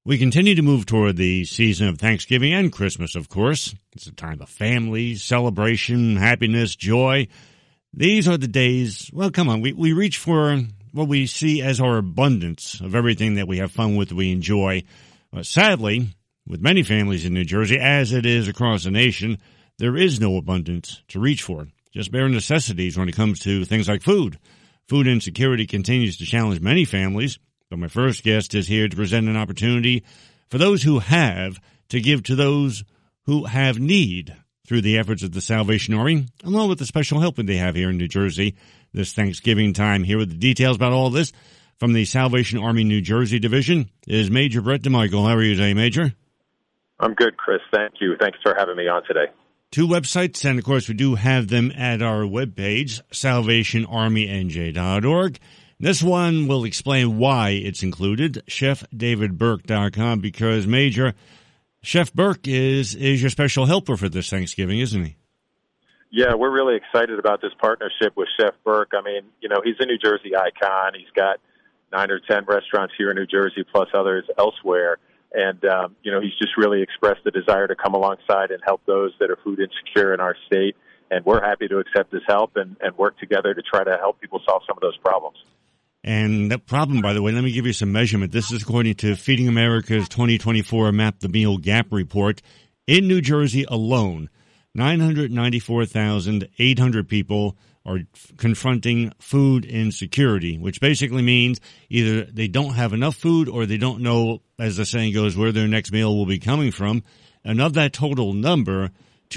We continue to move toward the season of Thanksgiving and Christmas, of course. It's a time of family, celebration, happiness, joy. These are the days, well, come on, we reach for what we see as our abundance of everything that we have fun with, we enjoy. Sadly, with many families in New Jersey, as it is across the nation, there is no abundance to reach for. Just bare necessities when it comes to things like food. Food insecurity continues to challenge many families. But my first guest is here to present an opportunity for those who have to give to those who have need through the efforts of the Salvation Army, along with the special help that they have here in New Jersey this Thanksgiving time. Here with the details about all this from the Salvation Army New Jersey Division is Major Brett DeMichael. How are you today, Major? I'm good, Chris. Thank you. Thanks for having me on today. 2 websites, and of course we do have them at our webpage, salvationarmynj.org. This one will explain why it's included, ChefDavidBurke.com, because, Major, Chef Burke is your special helper for this Thanksgiving, isn't he? Yeah, we're really excited about this partnership with Chef Burke. I mean, you know, he's a New Jersey icon. He's got 9 or 10 restaurants here in New Jersey, plus others elsewhere. And, you know, he's just really expressed the desire to come alongside and help those that are food insecure in our state. And we're happy to accept his help and work together to try to help people solve some of those problems. And that problem, by the way, let me give you some measurement. This is according to Feeding America's 2024 Map the Meal Gap report. In New Jersey alone, 994,800 people are confronting food insecurity, which basically means either they don't have enough food or they don't know, as the saying goes, where their next meal will be coming from. And of that total number,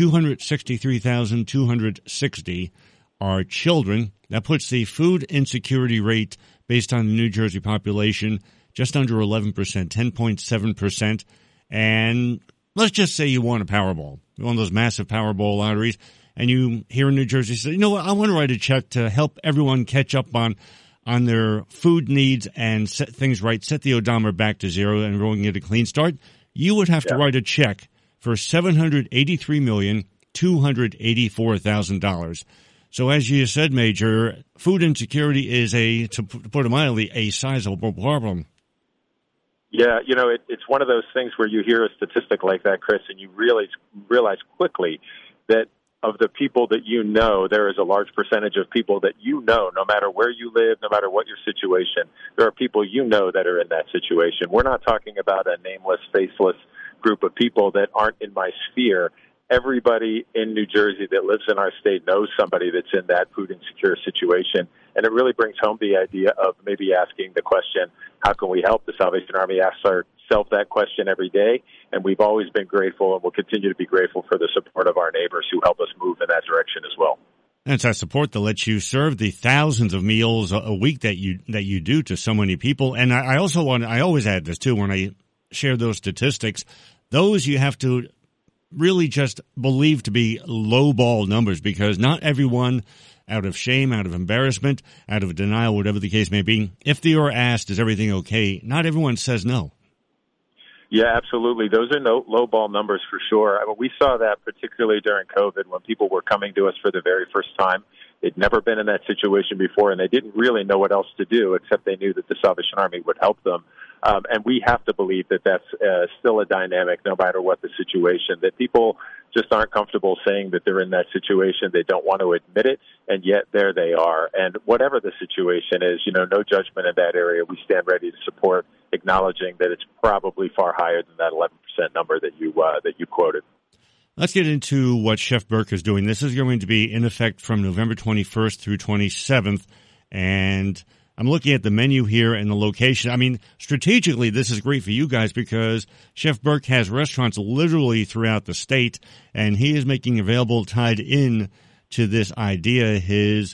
263,260 are children. That puts the food insecurity rate based on the New Jersey population just under 11%, 10.7%. And let's just say you won a Powerball, one of those massive Powerball lotteries, and you here in New Jersey say, you know what, I want to write a check to help everyone catch up on their food needs and set things right, set the odometer back to zero, and everyone get a clean start. You would have to write a check for $783,284,000. So as you said, Major, food insecurity is to put it mildly, a sizable problem. Yeah, you know, it's one of those things where you hear a statistic like that, Chris, and you realize quickly that of the people that you know, there is a large percentage of people that you know, no matter where you live, no matter what your situation, there are people you know that are in that situation. We're not talking about a nameless, faceless group of people that aren't in my sphere. Everybody in New Jersey that lives in our state knows somebody that's in that food insecure situation. And it really brings home the idea of maybe asking the question, how can we help? The Salvation Army asks ourselves that question every day. And we've always been grateful and will continue to be grateful for the support of our neighbors who help us move in that direction as well. And it's that support that lets you serve the thousands of meals a week that you do to so many people. And I always add this too, when I share those statistics, those you have to really just believe to be lowball numbers, because not everyone, out of shame, out of embarrassment, out of denial, whatever the case may be, if they are asked, is everything okay, not everyone says no. Yeah, absolutely. Those are no lowball numbers for sure. I mean, we saw that particularly during COVID when people were coming to us for the very first time. They'd never been in that situation before, and they didn't really know what else to do, except they knew that the Salvation Army would help them. And we have to believe that that's still a dynamic, no matter what the situation, that people just aren't comfortable saying that they're in that situation. They don't want to admit it, and yet there they are. And whatever the situation is, you know, no judgment in that area. We stand ready to support, acknowledging that it's probably far higher than that 11% number that you quoted. Let's get into what Chef Burke is doing. This is going to be in effect from November 21st through 27th, and I'm looking at the menu here and the location. I mean, strategically, this is great for you guys because Chef Burke has restaurants literally throughout the state, and he is making available, tied in to this idea, his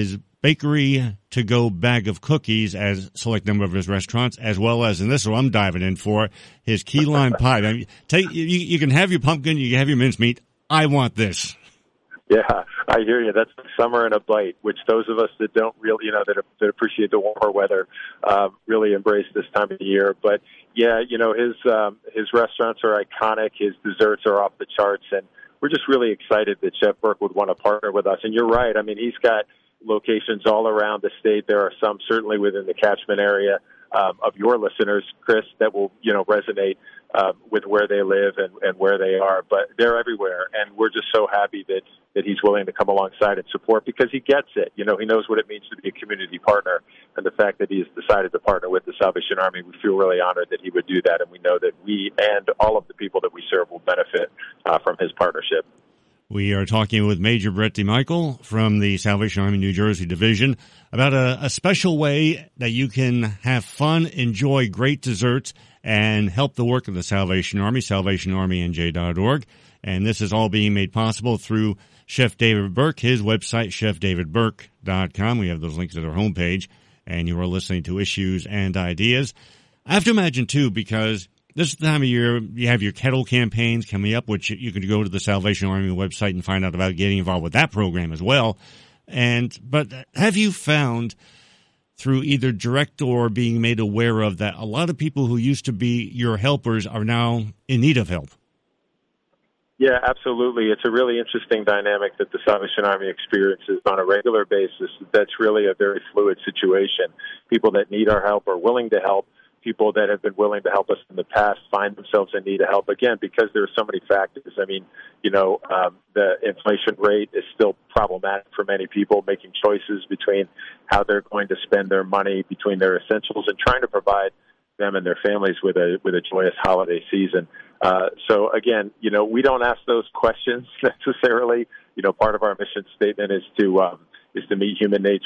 bakery to-go bag of cookies as select number of his restaurants, as well as, and this is what I'm diving in for, his key lime pie. I mean, you can have your pumpkin, you can have your mincemeat. I want this. Yeah, I hear you. That's summer in a bite, which those of us that don't really, you know, that appreciate the warmer weather, really embrace this time of the year. But yeah, you know, his restaurants are iconic. His desserts are off the charts, and we're just really excited that Chef Burke would want to partner with us. And you're right. I mean, he's got locations all around the state. There are some certainly within the catchment area of your listeners, Chris, that will, resonate with where they live and where they are. But they're everywhere, and we're just so happy that he's willing to come alongside and support because he gets it. He knows what it means to be a community partner, and the fact that he has decided to partner with the Salvation Army, we feel really honored that he would do that, and we know that we and all of the people that we serve will benefit from his partnership. We are talking with Major Brett DeMichael from the Salvation Army New Jersey Division about a special way that you can have fun, enjoy great desserts, and help the work of the Salvation Army, salvationarmynj.org. And this is all being made possible through Chef David Burke, his website, chefdavidburke.com. We have those links at our homepage, and you are listening to Issues and Ideas. I have to imagine, too, because this is the time of year you have your kettle campaigns coming up, which you can go to the Salvation Army website and find out about getting involved with that program as well. But have you found through either direct or being made aware of that a lot of people who used to be your helpers are now in need of help? Yeah, absolutely. It's a really interesting dynamic that the Salvation Army experiences on a regular basis. That's really a very fluid situation. People that need our help are willing to help. People that have been willing to help us in the past find themselves in need of help again because there are so many factors. I mean, the inflation rate is still problematic for many people, making choices between how they're going to spend their money, between their essentials, and trying to provide them and their families with a joyous holiday season. So again, we don't ask those questions necessarily. Part of our mission statement is to meet human needs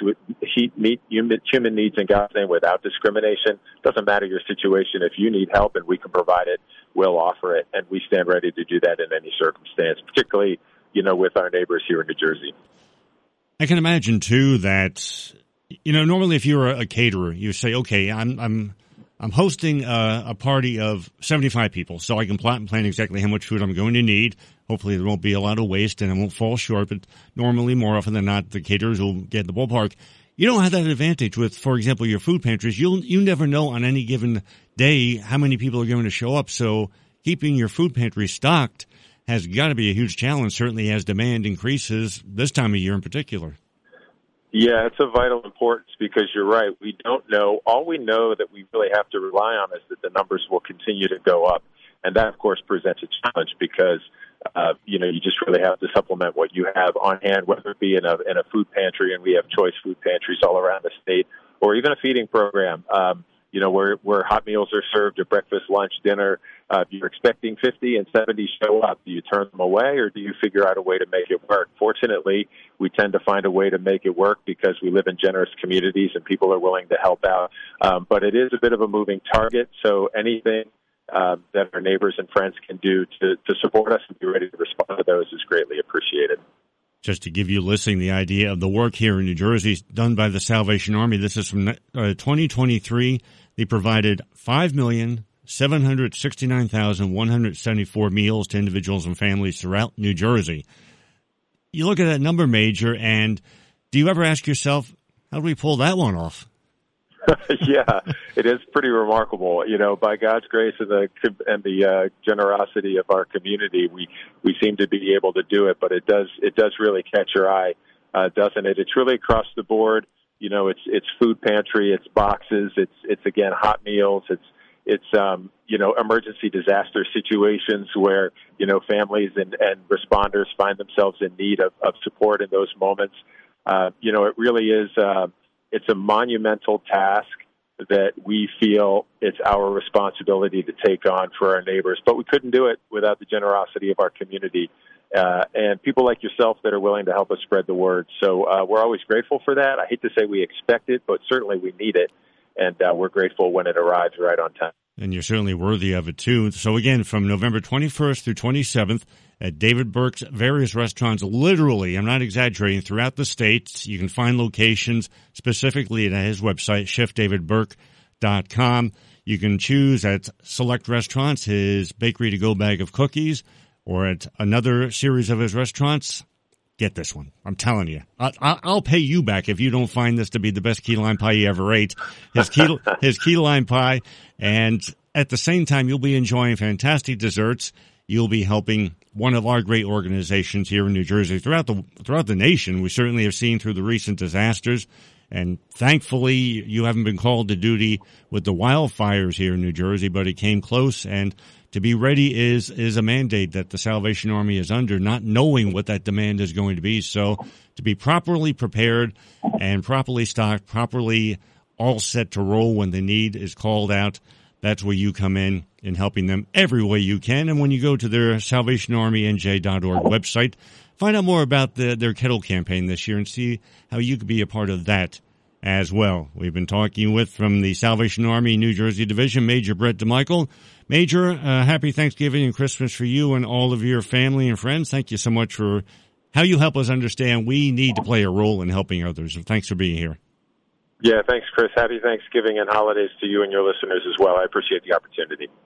in God's name without discrimination. Doesn't matter your situation. If you need help and we can provide it, we'll offer it, and we stand ready to do that in any circumstance, particularly with our neighbors here in New Jersey. I can imagine too that normally if you're a caterer, you say, okay, I'm hosting a party of 75 people, so I can plot and plan exactly how much food I'm going to need. Hopefully there won't be a lot of waste and I won't fall short, but normally, more often than not, the caterers will get the ballpark. You don't have that advantage with, for example, your food pantries. You never know on any given day how many people are going to show up, so keeping your food pantry stocked has got to be a huge challenge, certainly as demand increases this time of year in particular. Yeah, it's of vital importance because you're right. We don't know. All we know that we really have to rely on is that the numbers will continue to go up. And that, of course, presents a challenge because, you just really have to supplement what you have on hand, whether it be in a food pantry, and we have choice food pantries all around the state, or even a feeding program, where hot meals are served at breakfast, lunch, dinner. If you're expecting 50 and 70 show up, do you turn them away or do you figure out a way to make it work? Fortunately, we tend to find a way to make it work because we live in generous communities and people are willing to help out. But it is a bit of a moving target, so anything that our neighbors and friends can do to support us and be ready to respond to those is greatly appreciated. Just to give you listening the idea of the work here in New Jersey done by the Salvation Army, this is from 2023. They provided 5,769,174 meals to individuals and families throughout New Jersey. You look at that number, Major, and do you ever ask yourself, how do we pull that one off? Yeah, it is pretty remarkable. By God's grace and the generosity of our community, we seem to be able to do it. But it does really catch your eye, doesn't it? It's really across the board. It's food pantry, it's boxes, it's again hot meals, it's emergency disaster situations where families and responders find themselves in need of support in those moments. It really is. It's a monumental task that we feel it's our responsibility to take on for our neighbors. But we couldn't do it without the generosity of our community and people like yourself that are willing to help us spread the word. So we're always grateful for that. I hate to say we expect it, but certainly we need it. And we're grateful when it arrives right on time. And you're certainly worthy of it, too. So, again, from November 21st through 27th at David Burke's various restaurants, literally, I'm not exaggerating, throughout the state. You can find locations specifically at his website, chefdavidburke.com. You can choose at select restaurants his bakery to go bag of cookies, or at another series of his restaurants. Get this one. I'm telling you. I'll pay you back if you don't find this to be the best key lime pie you ever ate. His key lime pie. And at the same time, you'll be enjoying fantastic desserts. You'll be helping one of our great organizations here in New Jersey throughout the nation. We certainly have seen through the recent disasters And thankfully, you haven't been called to duty with the wildfires here in New Jersey, but it came close. And to be ready is a mandate that the Salvation Army is under, not knowing what that demand is going to be. So to be properly prepared and properly stocked, properly all set to roll when the need is called out, that's where you come in helping them every way you can. And when you go to their SalvationArmyNJ.org website, find out more about their kettle campaign this year and see how you could be a part of that as well. We've been talking with, from the Salvation Army New Jersey Division, Major Brett DeMichael. Major, happy Thanksgiving and Christmas for you and all of your family and friends. Thank you so much for how you help us understand we need to play a role in helping others. Thanks for being here. Yeah, thanks, Chris. Happy Thanksgiving and holidays to you and your listeners as well. I appreciate the opportunity.